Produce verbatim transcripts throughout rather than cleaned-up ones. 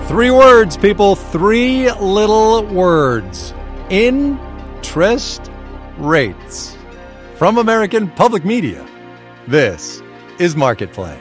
Three words, people. Three little words. Interest rates. From American Public Media, this is Marketplace.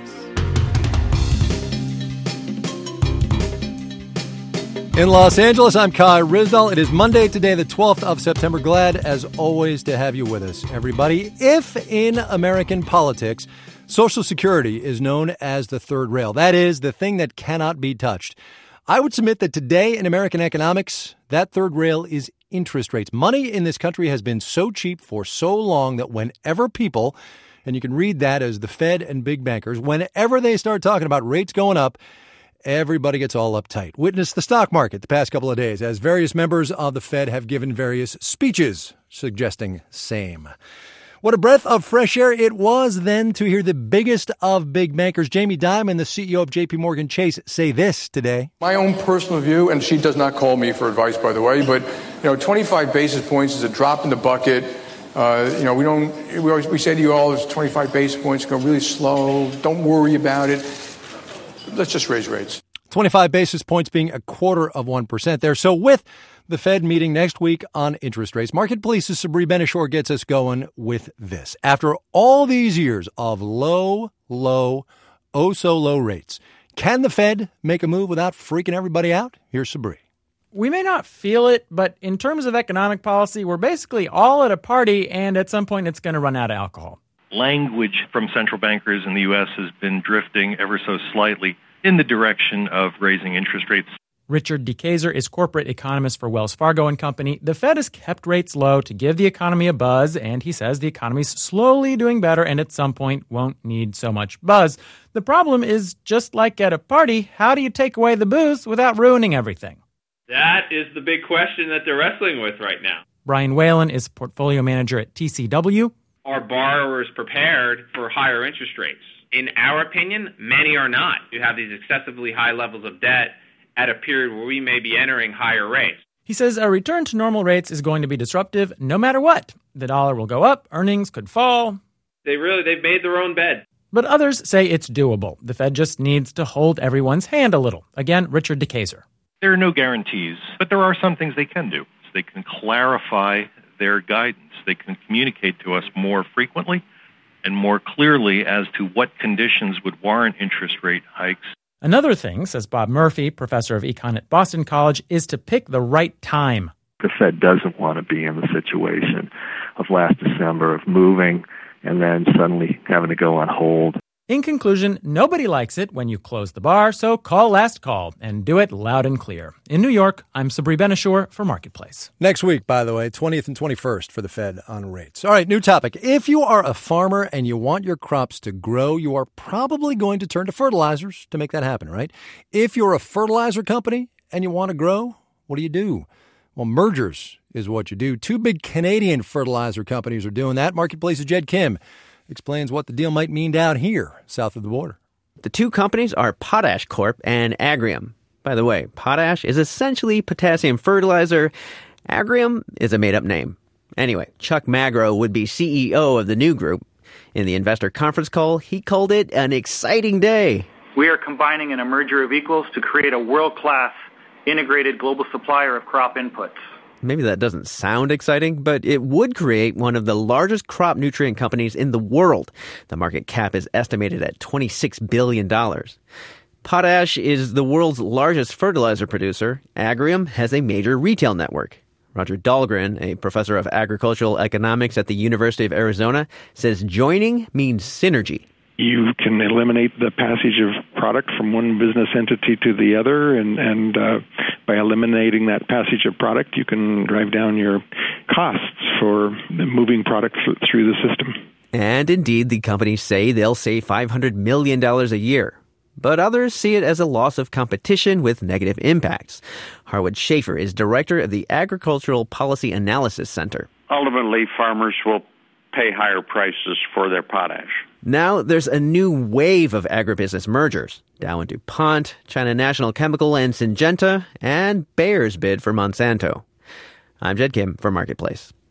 In Los Angeles, I'm Kai Ryssdal. It is Monday today, the twelfth of September. Glad, as always, to have you with us, everybody. If in American politics, Social Security is known as the third rail, that is, the thing that cannot be touched, I would submit that today in American economics, that third rail is interest rates. Money in this country has been so cheap for so long that whenever people, and you can read that as the Fed and big bankers, whenever they start talking about rates going up, everybody gets all uptight. Witness the stock market the past couple of days as various members of the Fed have given various speeches suggesting same. What a breath of fresh air it was then to hear the biggest of big bankers, Jamie Dimon, the C E O of J P Morgan Chase, say this today. My own personal view, and she does not call me for advice, by the way, but you know, twenty-five basis points is a drop in the bucket. Uh, you know, we don't. We always we say to you all, "There's twenty-five basis points, go really slow. Don't worry about it. Let's just raise rates." twenty-five basis points being a quarter of one percent there. So with the Fed meeting next week on interest rates, Marketplace's Sabri Ben-Achour gets us going with this. After all these years of low, low, oh so low rates, can the Fed make a move without freaking everybody out? Here's Sabri. We may not feel it, but in terms of economic policy, we're basically all at a party, and at some point it's going to run out of alcohol. Language from central bankers in the U S has been drifting ever so slightly in the direction of raising interest rates. Richard DeKayser is corporate economist for Wells Fargo and Company. The Fed has kept rates low to give the economy a buzz, and he says the economy's slowly doing better and at some point won't need so much buzz. The problem is, just like at a party, how do you take away the booze without ruining everything? That is the big question that they're wrestling with right now. Brian Whalen is portfolio manager at T C W. Are borrowers prepared for higher interest rates? In our opinion, many are not. You have these excessively high levels of debt at a period where we may be entering higher rates. He says a return to normal rates is going to be disruptive no matter what. The dollar will go up, earnings could fall. They really, they've made their own bed. But others say it's doable. The Fed just needs to hold everyone's hand a little. Again, Richard DeKayser. There are no guarantees, but there are some things they can do. They can clarify their guidance. They can communicate to us more frequently and more clearly as to what conditions would warrant interest rate hikes. Another thing, says Bob Murphy, professor of econ at Boston College, is to pick the right time. The Fed doesn't want to be in the situation of last December of moving and then suddenly having to go on hold. In conclusion, nobody likes it when you close the bar, so call last call and do it loud and clear. In New York, I'm Sabri Ben-Achour for Marketplace. Next week, by the way, twentieth and twenty-first for the Fed on rates. All right, new topic. If you are a farmer and you want your crops to grow, you are probably going to turn to fertilizers to make that happen, right? If you're a fertilizer company and you want to grow, what do you do? Well, mergers is what you do. Two big Canadian fertilizer companies are doing that. Marketplace's Jed Kim explains what the deal might mean down here, south of the border. The two companies are Potash Corp and Agrium. By the way, potash is essentially potassium fertilizer. Agrium is a made-up name. Anyway, Chuck Magro would be C E O of the new group. In the investor conference call, he called it an exciting day. We are combining in a merger of equals to create a world-class integrated global supplier of crop inputs. Maybe that doesn't sound exciting, but it would create one of the largest crop nutrient companies in the world. The market cap is estimated at twenty-six billion dollars. Potash is the world's largest fertilizer producer. Agrium has a major retail network. Roger Dahlgren, a professor of agricultural economics at the University of Arizona, says joining means synergy. You can eliminate the passage of product from one business entity to the other, and, and uh, by eliminating that passage of product, you can drive down your costs for moving product through the system. And indeed, the companies say they'll save five hundred million dollars a year. But others see it as a loss of competition with negative impacts. Harwood Schaefer is director of the Agricultural Policy Analysis Center. Ultimately, farmers will pay higher prices for their potash. Now there's a new wave of agribusiness mergers. Dow and DuPont, China National Chemical and Syngenta, and Bayer's bid for Monsanto. I'm Jed Kim for Marketplace.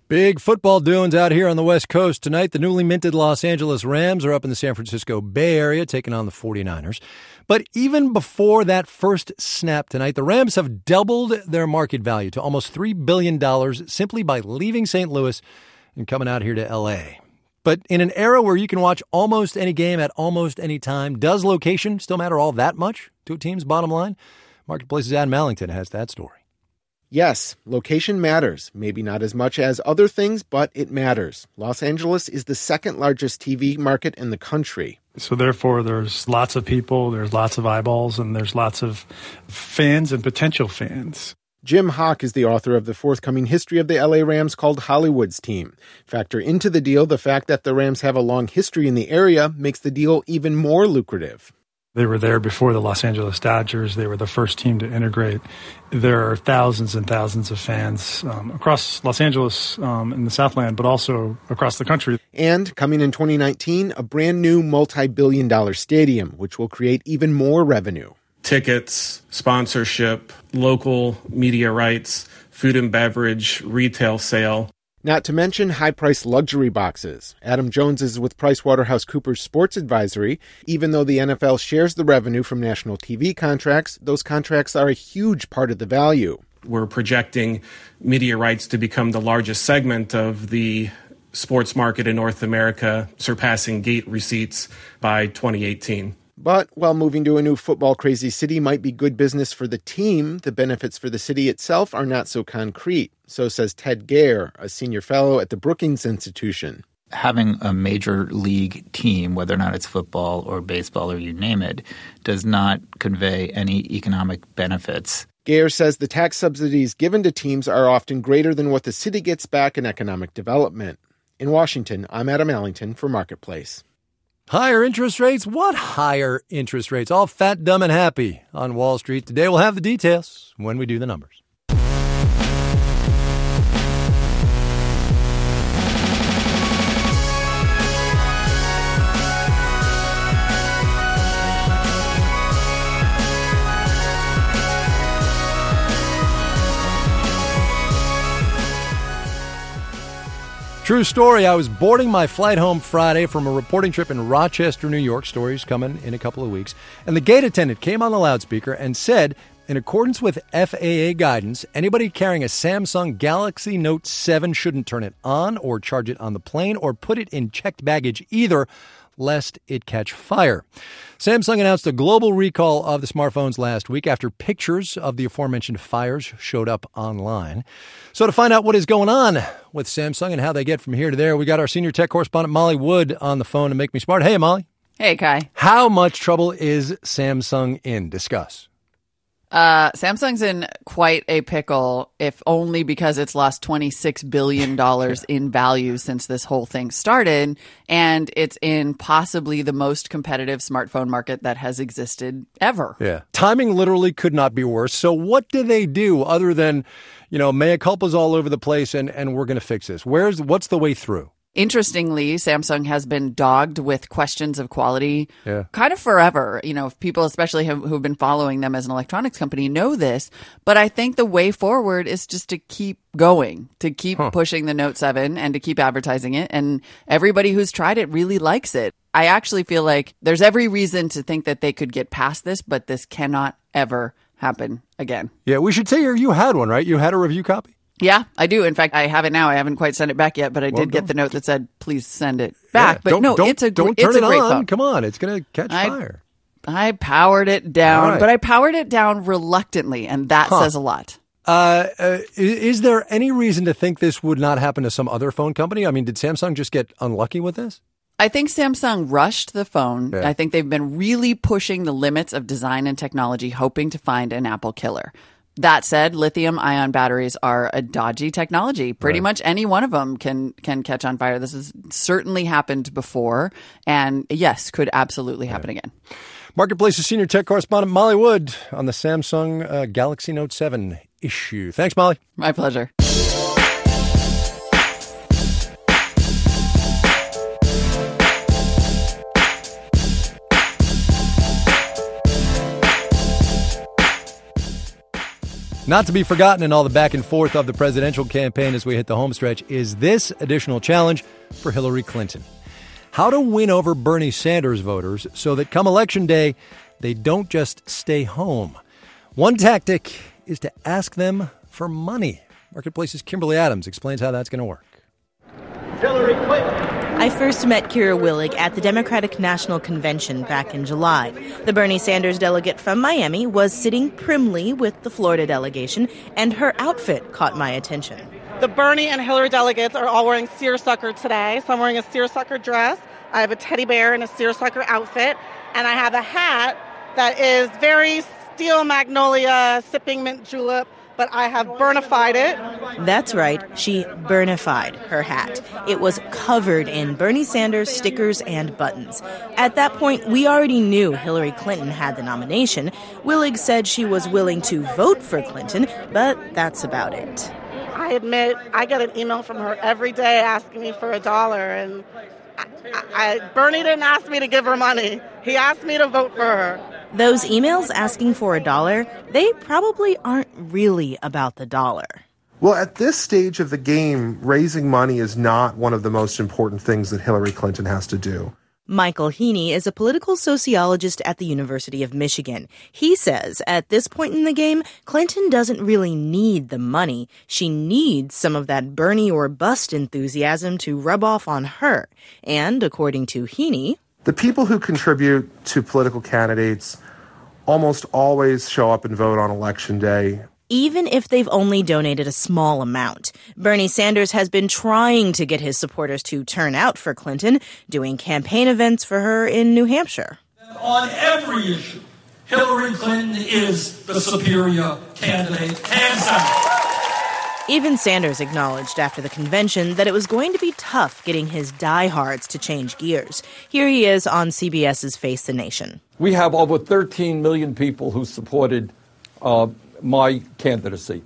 Big football doings out here on the West Coast tonight. The newly minted Los Angeles Rams are up in the San Francisco Bay Area taking on the forty-niners. But even before that first snap tonight, the Rams have doubled their market value to almost three billion dollars simply by leaving Saint Louis and coming out here to L A. But in an era where you can watch almost any game at almost any time, does location still matter all that much to a team's bottom line? Marketplace's Adam Allington has that story. Yes, location matters. Maybe not as much as other things, but it matters. Los Angeles is the second largest T V market in the country. So therefore, there's lots of people, there's lots of eyeballs, and there's lots of fans and potential fans. Jim Hawk is the author of the forthcoming history of the L A Rams called Hollywood's Team. Factor into the deal the fact that the Rams have a long history in the area makes the deal even more lucrative. They were there before the Los Angeles Dodgers. They were the first team to integrate. There are thousands and thousands of fans um, across Los Angeles um, in the Southland, but also across the country. And coming in twenty nineteen, a brand new multi-billion dollar stadium, which will create even more revenue. Tickets, sponsorship, local media rights, food and beverage, retail sale. Not to mention high-priced luxury boxes. Adam Jones is with PricewaterhouseCoopers Sports Advisory. Even though the N F L shares the revenue from national T V contracts, those contracts are a huge part of the value. We're projecting media rights to become the largest segment of the sports market in North America, surpassing gate receipts by twenty eighteen. But while moving to a new football-crazy city might be good business for the team, the benefits for the city itself are not so concrete. So says Ted Gare, a senior fellow at the Brookings Institution. Having a major league team, whether or not it's football or baseball or you name it, does not convey any economic benefits. Gare says the tax subsidies given to teams are often greater than what the city gets back in economic development. In Washington, I'm Adam Allington for Marketplace. Higher interest rates? What higher interest rates? All fat, dumb, and happy on Wall Street today. We'll have the details when we do the numbers. True story. I was boarding my flight home Friday from a reporting trip in Rochester, New York. Stories coming in a couple of weeks. And the gate attendant came on the loudspeaker and said, in accordance with F A A guidance, anybody carrying a Samsung Galaxy Note seven shouldn't turn it on or charge it on the plane or put it in checked baggage either, lest it catch fire. Samsung announced a global recall of the smartphones last week after pictures of the aforementioned fires showed up online. So to find out what is going on with Samsung and how they get from here to there, we got our senior tech correspondent Molly Wood on the phone to Make Me Smart. Hey, Molly. Hey, Kai. How much trouble is Samsung in? Discuss. Uh, Samsung's in quite a pickle, if only because it's lost twenty-six billion dollars in value since this whole thing started. And it's in possibly the most competitive smartphone market that has existed ever. Yeah. Timing literally could not be worse. So what do they do other than, you know, mea culpas all over the place and, and we're going to fix this? Where's what's the way through? Interestingly, Samsung has been dogged with questions of quality yeah. kind of forever. You know, people especially have, who've been following them as an electronics company know this. But I think the way forward is just to keep going, to keep huh. pushing the Note seven and to keep advertising it. And everybody who's tried it really likes it. I actually feel like there's every reason to think that they could get past this, but this cannot ever happen again. Yeah, we should say you had one, right? You had a review copy? Yeah, I do. In fact, I have it now. I haven't quite sent it back yet, but I well, did get the note that said, please send it back. Yeah, but no, don't, it's a, don't it's turn a it great on. phone. Come on, it's going to catch I, fire. I powered it down, right. but I powered it down reluctantly, and that huh. says a lot. Uh, uh, is there any reason to think this would not happen to some other phone company? I mean, did Samsung just get unlucky with this? I think Samsung rushed the phone. Yeah. I think they've been really pushing the limits of design and technology, hoping to find an Apple killer. That said, lithium-ion batteries are a dodgy technology. Pretty right. much any one of them can can catch on fire. This has certainly happened before, and yes, could absolutely happen yeah. again. Marketplace's senior tech correspondent Molly Wood on the Samsung uh, Galaxy Note seven issue. Thanks, Molly. My pleasure. Not to be forgotten in all the back and forth of the presidential campaign as we hit the home stretch is this additional challenge for Hillary Clinton. How to win over Bernie Sanders voters so that come Election Day, they don't just stay home. One tactic is to ask them for money. Marketplace's Kimberly Adams explains how that's going to work. Hillary Clinton. I first met Kira Willig at the Democratic National Convention back in July. The Bernie Sanders delegate from Miami was sitting primly with the Florida delegation, and her outfit caught my attention. The Bernie and Hillary delegates are all wearing seersucker today. So I'm wearing a seersucker dress. I have a teddy bear in a seersucker outfit, and I have a hat that is very steel magnolia, sipping mint julep, but I have burnified it. That's right. She burnified her hat. It was covered in Bernie Sanders stickers and buttons. At that point, we already knew Hillary Clinton had the nomination. Willig said she was willing to vote for Clinton, but that's about it. I admit, I get an email from her every day asking me for a dollar, and I, I, Bernie didn't ask me to give her money. He asked me to vote for her. Those emails asking for a dollar, they probably aren't really about the dollar. Well, at this stage of the game, raising money is not one of the most important things that Hillary Clinton has to do. Michael Heaney is a political sociologist at the University of Michigan. He says at this point in the game, Clinton doesn't really need the money. She needs some of that Bernie or bust enthusiasm to rub off on her. And according to Heaney, the people who contribute to political candidates almost always show up and vote on Election Day, even if they've only donated a small amount. Bernie Sanders has been trying to get his supporters to turn out for Clinton, doing campaign events for her in New Hampshire. On every issue, Hillary Clinton is the superior candidate, hands down. Even Sanders acknowledged after the convention that it was going to be tough getting his diehards to change gears. Here he is on C B S's Face the Nation. We have over thirteen million people who supported uh, my candidacy.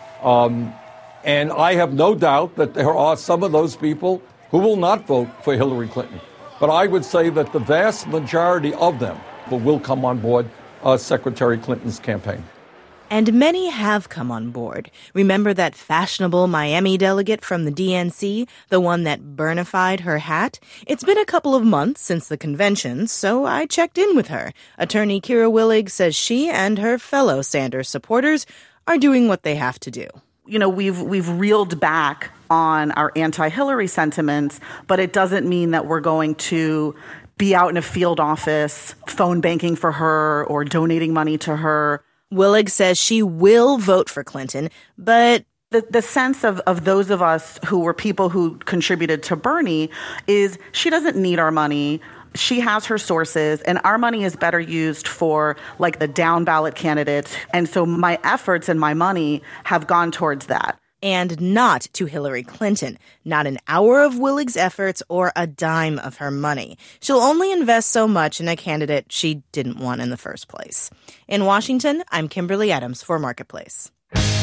Um, and I have no doubt that there are some of those people who will not vote for Hillary Clinton. But I would say that the vast majority of them will come on board uh, Secretary Clinton's campaign. And many have come on board. Remember that fashionable Miami delegate from the D N C, the one that burnified her hat? It's been a couple of months since the convention, so I checked in with her. Attorney Kira Willig says she and her fellow Sanders supporters are doing what they have to do. You know, we've we've reeled back on our anti-Hillary sentiments, but it doesn't mean that we're going to be out in a field office, phone banking for her or donating money to her. Willig says she will vote for Clinton, but The, the sense of, of those of us who were people who contributed to Bernie is she doesn't need our money. She has her sources, and our money is better used for, like, the down ballot candidates. And so my efforts and my money have gone towards that. And not to Hillary Clinton. Not an hour of Willig's efforts or a dime of her money. She'll only invest so much in a candidate she didn't want in the first place. In Washington, I'm Kimberly Adams for Marketplace.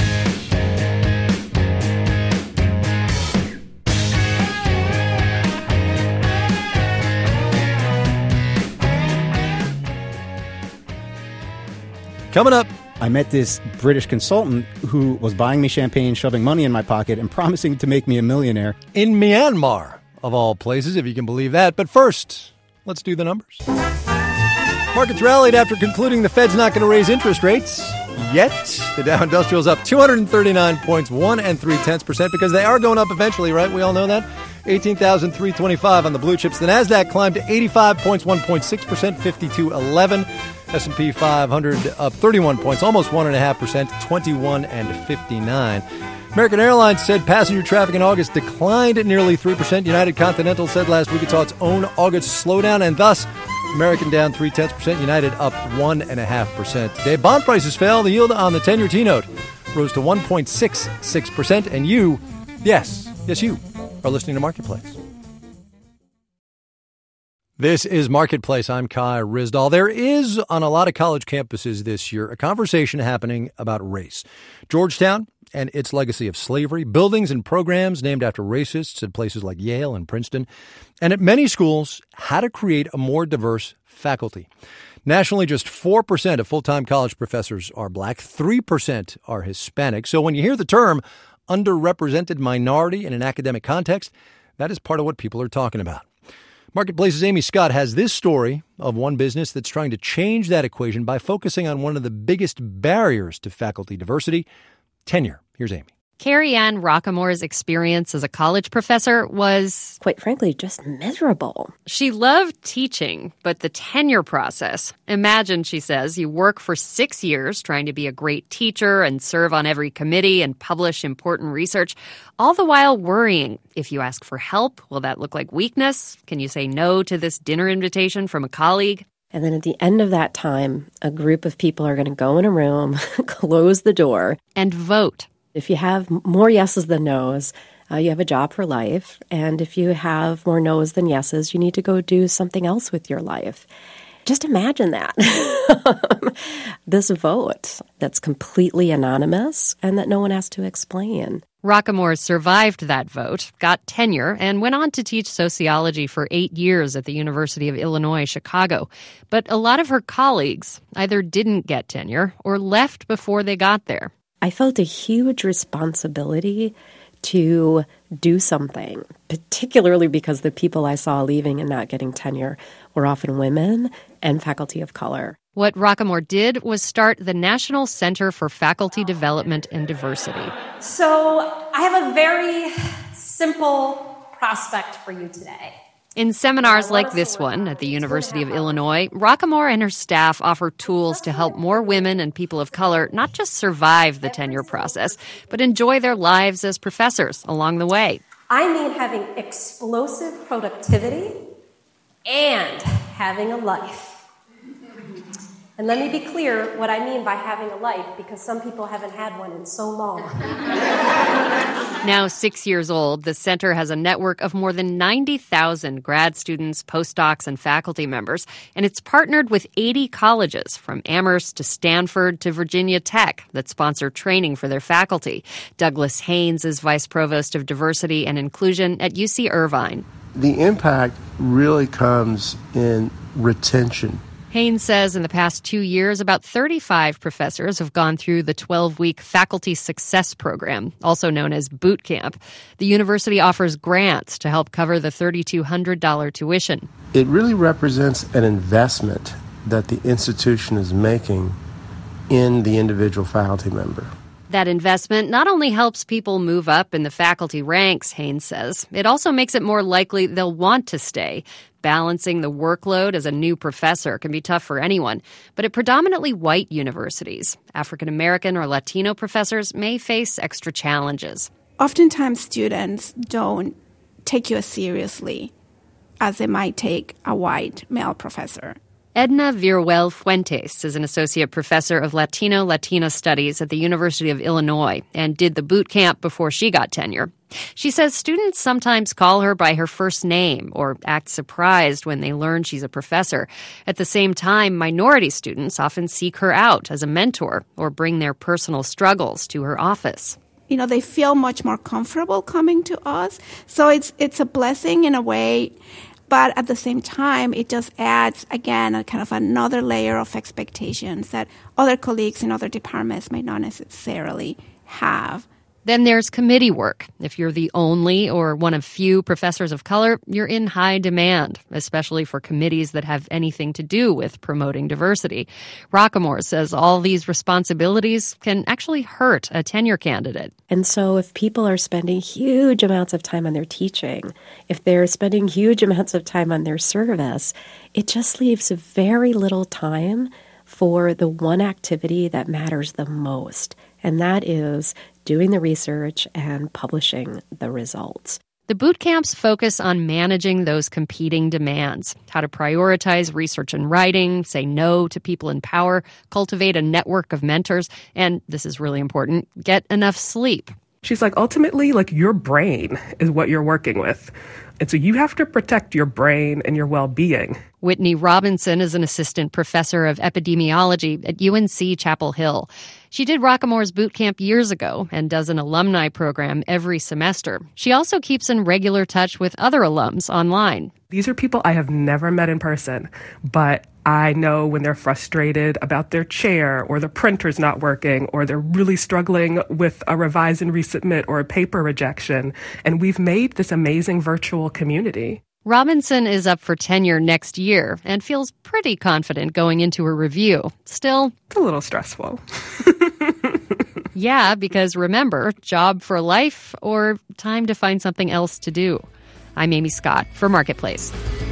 Coming up, I met this British consultant who was buying me champagne, shoving money in my pocket, and promising to make me a millionaire. In Myanmar, of all places, if you can believe that. But first, let's do the numbers. Markets rallied after concluding the Fed's not going to raise interest rates yet. The Dow Industrial's up two hundred thirty-nine points, one and three tenths percent, because they are going up eventually, right? We all know that. eighteen thousand three hundred twenty-five on the blue chips. The Nasdaq climbed to eighty-five points, one point six percent, fifty-two eleven. S and P five hundred up thirty-one points, almost one point five percent, twenty-one and fifty-nine. American Airlines said passenger traffic in August declined at nearly three percent. United Continental said last week it saw its own August slowdown, and thus American down three tenths percent, United up one point five percent. Today, bond prices fell. The yield on the ten-year T-note rose to one point six six percent, and you, yes, yes you, are listening to Marketplace. This is Marketplace. I'm Kai Ryssdal. There is, on a lot of college campuses this year, a conversation happening about race. Georgetown and its legacy of slavery, buildings and programs named after racists at places like Yale and Princeton, and at many schools, how to create a more diverse faculty. Nationally, just four percent of full-time college professors are black, three percent are Hispanic. So when you hear the term underrepresented minority in an academic context, that is part of what people are talking about. Marketplace's Amy Scott has this story of one business that's trying to change that equation by focusing on one of the biggest barriers to faculty diversity, tenure. Here's Amy. Carrie Ann Rockamore's experience as a college professor was, quite frankly, just miserable. She loved teaching, but the tenure process. Imagine, she says, you work for six years trying to be a great teacher and serve on every committee and publish important research, all the while worrying. If you ask for help, will that look like weakness? Can you say no to this dinner invitation from a colleague? And then at the end of that time, a group of people are going to go in a room, close the door, and vote. If you have more yeses than nos, uh, you have a job for life. And if you have more nos than yeses, you need to go do something else with your life. Just imagine that. This vote that's completely anonymous and that no one has to explain. Rockamore survived that vote, got tenure, and went on to teach sociology for eight years at the University of Illinois, Chicago. But a lot of her colleagues either didn't get tenure or left before they got there. I felt a huge responsibility to do something, particularly because the people I saw leaving and not getting tenure were often women and faculty of color. What Rockamore did was start the National Center for Faculty Development and Diversity. So I have a very simple prospect for you today. In seminars like this one at the University of Illinois, Rockamore and her staff offer tools to help more women and people of color not just survive the tenure process, but enjoy their lives as professors along the way. I mean having explosive productivity and having a life. And let me be clear what I mean by having a life, because some people haven't had one in so long. Now six years old, the center has a network of more than ninety thousand grad students, postdocs, and faculty members, and it's partnered with eighty colleges, from Amherst to Stanford to Virginia Tech, that sponsor training for their faculty. Douglas Haynes is Vice Provost of Diversity and Inclusion at U C Irvine. The impact really comes in retention. Haynes says in the past two years, about thirty-five professors have gone through the twelve-week Faculty Success Program, also known as Boot Camp. The university offers grants to help cover the three thousand two hundred dollars tuition. It really represents an investment that the institution is making in the individual faculty member. That investment not only helps people move up in the faculty ranks, Haynes says, it also makes it more likely they'll want to stay. Balancing the workload as a new professor can be tough for anyone, but at predominantly white universities, African American or Latino professors may face extra challenges. Oftentimes students don't take you as seriously as they might take a white male professor. Edna Viruel Fuentes is an associate professor of Latino Latina studies at the University of Illinois and did the boot camp before she got tenure. She says students sometimes call her by her first name or act surprised when they learn she's a professor. At the same time, minority students often seek her out as a mentor or bring their personal struggles to her office. You know, they feel much more comfortable coming to us. So it's it's a blessing in a way. But at the same time, it just adds, again, a kind of another layer of expectations that other colleagues in other departments may not necessarily have. Then there's committee work. If you're the only or one of few professors of color, you're in high demand, especially for committees that have anything to do with promoting diversity. Rockamore says all these responsibilities can actually hurt a tenure candidate. And so if people are spending huge amounts of time on their teaching, if they're spending huge amounts of time on their service, it just leaves very little time for the one activity that matters the most, and that is doing the research and publishing the results. The boot camps focus on managing those competing demands, how to prioritize research and writing, say no to people in power, cultivate a network of mentors, and, this is really important, get enough sleep. She's like, ultimately, like, your brain is what you're working with. And so you have to protect your brain and your well-being. Whitney Robinson is an assistant professor of epidemiology at U N C Chapel Hill. She did Rockamore's boot camp years ago and does an alumni program every semester. She also keeps in regular touch with other alums online. These are people I have never met in person, but I know when they're frustrated about their chair or the printer's not working or they're really struggling with a revise and resubmit or a paper rejection. And we've made this amazing virtual community. Robinson is up for tenure next year and feels pretty confident going into her review. Still, it's a little stressful. Yeah, because remember, job for life or time to find something else to do. I'm Amy Scott for Marketplace.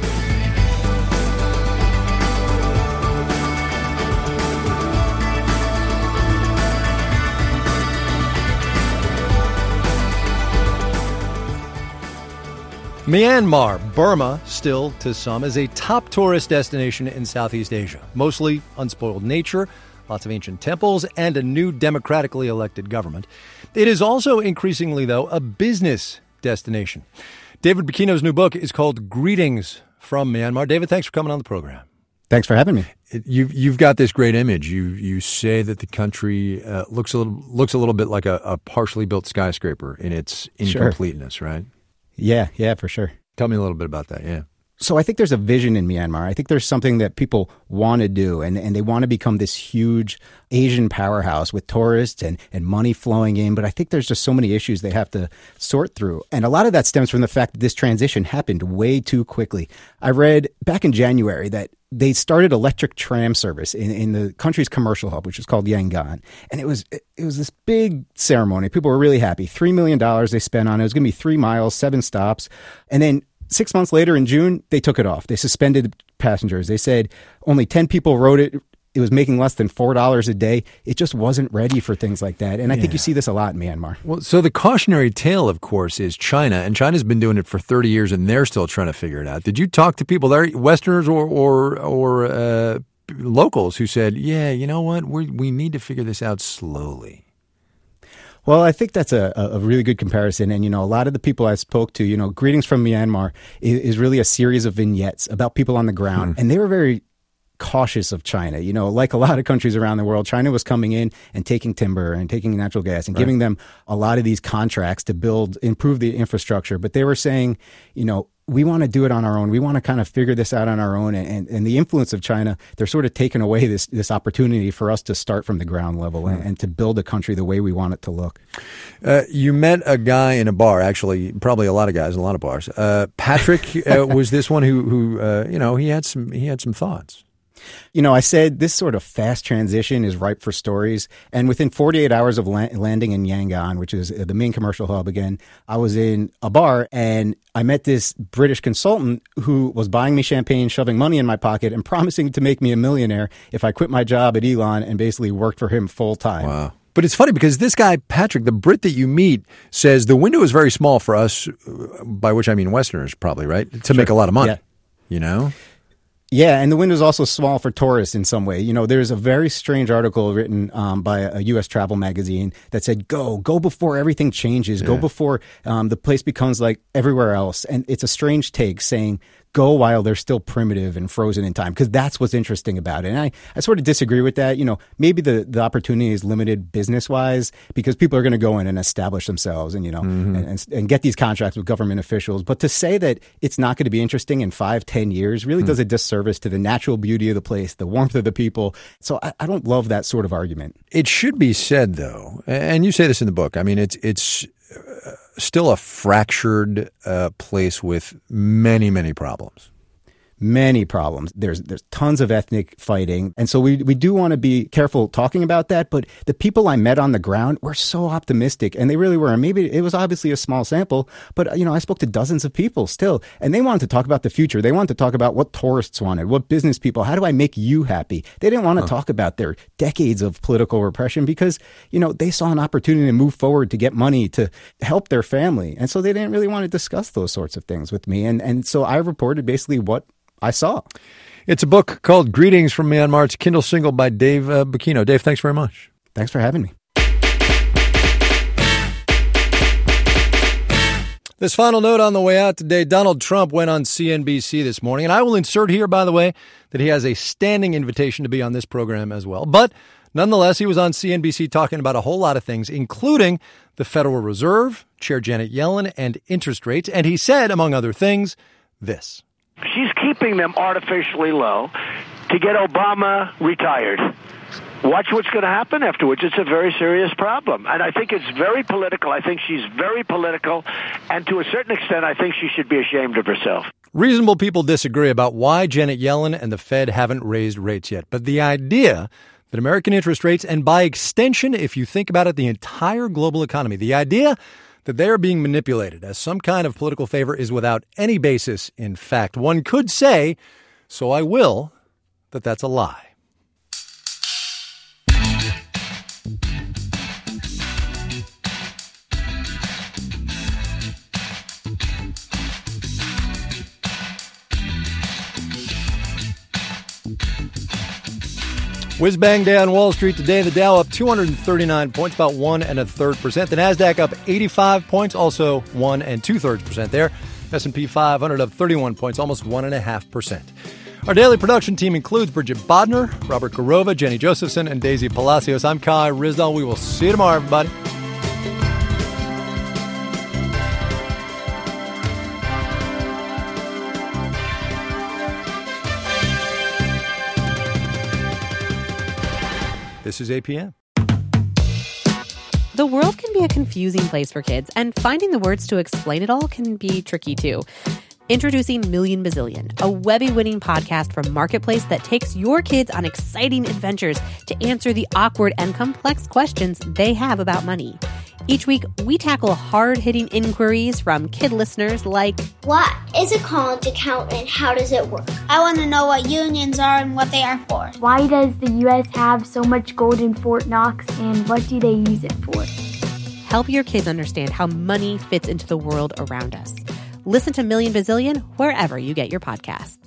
Myanmar, Burma, still to some, is a top tourist destination in Southeast Asia. Mostly unspoiled nature, lots of ancient temples, and a new democratically elected government. It is also increasingly, though, a business destination. David Bacchino's new book is called Greetings from Myanmar. David, thanks for coming on the program. Thanks for having me. You've you've got this great image. You you say that the country uh, looks a little looks a little bit like a, a partially built skyscraper in its incompleteness, sure. Right? Yeah, yeah, for sure. Tell me a little bit about that, yeah. So I think there's a vision in Myanmar. I think there's something that people want to do, and, and they want to become this huge Asian powerhouse with tourists and, and money flowing in. But I think there's just so many issues they have to sort through. And a lot of that stems from the fact that this transition happened way too quickly. I read back in January that they started electric tram service in, in the country's commercial hub, which is called Yangon. And it was it was this big ceremony. People were really happy. Three million dollars they spent on it. It was going to be three miles, seven stops. And then six months later in June, they took it off. They suspended passengers. They said only ten people rode it. It was making less than four dollars a day. It just wasn't ready for things like that. And I yeah. think you see this a lot in Myanmar. Well, so the cautionary tale, of course, is China. And China's been doing it for thirty years, and they're still trying to figure it out. Did you talk to people there, Westerners or or, or uh, locals, who said, yeah, you know what, we we need to figure this out slowly? Well, I think that's a, a really good comparison. And, you know, a lot of the people I spoke to, you know, Greetings from Myanmar is, is really a series of vignettes about people on the ground. Hmm. And they were very cautious of China. You know, like a lot of countries around the world, China was coming in and taking timber and taking natural gas and right. giving them a lot of these contracts to build, improve the infrastructure. But they were saying, you know, we want to do it on our own. We want to kind of figure this out on our own. And, and, and the influence of China, they're sort of taking away this, this opportunity for us to start from the ground level mm. and, and to build a country the way we want it to look. Uh, you met a guy in a bar, actually, probably a lot of guys in a lot of bars. Uh, Patrick uh, was this one who, who uh, you know, he had some he had some thoughts. You know, I said this sort of fast transition is ripe for stories. And within forty-eight hours of la- landing in Yangon, which is the main commercial hub again, I was in a bar and I met this British consultant who was buying me champagne, shoving money in my pocket, and promising to make me a millionaire if I quit my job at Elon and basically worked for him full time. Wow. But it's funny because this guy, Patrick, the Brit that you meet, says the window is very small for us, by which I mean Westerners probably, right, to sure. make a lot of money, yeah. you know? Yeah, and the window's also small for tourists in some way. You know, there's a very strange article written um, by a U S travel magazine that said, go, go before everything changes. Yeah. Go before um, the place becomes like everywhere else. And it's a strange take saying, go while they're still primitive and frozen in time, because that's what's interesting about it. And I, I sort of disagree with that. You know, maybe the, the opportunity is limited business-wise because people are going to go in and establish themselves and, you know, mm-hmm. and, and, and get these contracts with government officials. But to say that it's not going to be interesting in five, ten years really mm-hmm. does a disservice to the natural beauty of the place, the warmth of the people. So I, I don't love that sort of argument. It should be said, though, and you say this in the book, I mean, it's it's still a fractured uh, place with many, many problems. Many problems. There's there's tons of ethnic fighting. And so we, we do want to be careful talking about that. But the people I met on the ground were so optimistic, and they really were. And maybe it was obviously a small sample, but, you know, I spoke to dozens of people still, and they wanted to talk about the future. They wanted to talk about what tourists wanted, what business people, how do I make you happy? They didn't want to huh. talk about their decades of political repression because, you know, they saw an opportunity to move forward, to get money, to help their family. And so they didn't really want to discuss those sorts of things with me. And, and so I reported basically what I saw. It's a book called Greetings from Myanmar. It's a Kindle single by Dave uh, Bacchino. Dave, thanks very much. Thanks for having me. This final note on the way out today, Donald Trump went on C N B C this morning, and I will insert here, by the way, that he has a standing invitation to be on this program as well. But nonetheless, he was on C N B C talking about a whole lot of things, including the Federal Reserve, Chair Janet Yellen, and interest rates. And he said, among other things, this. She's keeping them artificially low to get Obama retired. Watch what's going to happen afterwards. It's a very serious problem. And I think it's very political. I think she's very political. And to a certain extent, I think she should be ashamed of herself. Reasonable people disagree about why Janet Yellen and the Fed haven't raised rates yet. But the idea that American interest rates, and by extension, if you think about it, the entire global economy, the idea that they are being manipulated as some kind of political favor is without any basis in fact. One could say, so I will, that that's a lie. Whiz-bang day on Wall Street today. The Dow up two hundred thirty-nine points, about one and a third percent. The Nasdaq up eighty-five points, also one and two thirds percent there. S and P five hundred up thirty-one points, almost one and a half percent. Our daily production team includes Bridget Bodner, Robert Garova, Jenny Josephson, and Daisy Palacios. I'm Kai Ryssdal. We will see you tomorrow, everybody. This is A P M. The world can be a confusing place for kids, and finding the words to explain it all can be tricky too. Introducing Million Bazillion, a Webby-winning podcast from Marketplace that takes your kids on exciting adventures to answer the awkward and complex questions they have about money. Each week, we tackle hard-hitting inquiries from kid listeners like, what is a college account and how does it work? I want to know what unions are and what they are for. Why does the U S have so much gold in Fort Knox and what do they use it for? Help your kids understand how money fits into the world around us. Listen to Million Bazillion wherever you get your podcasts.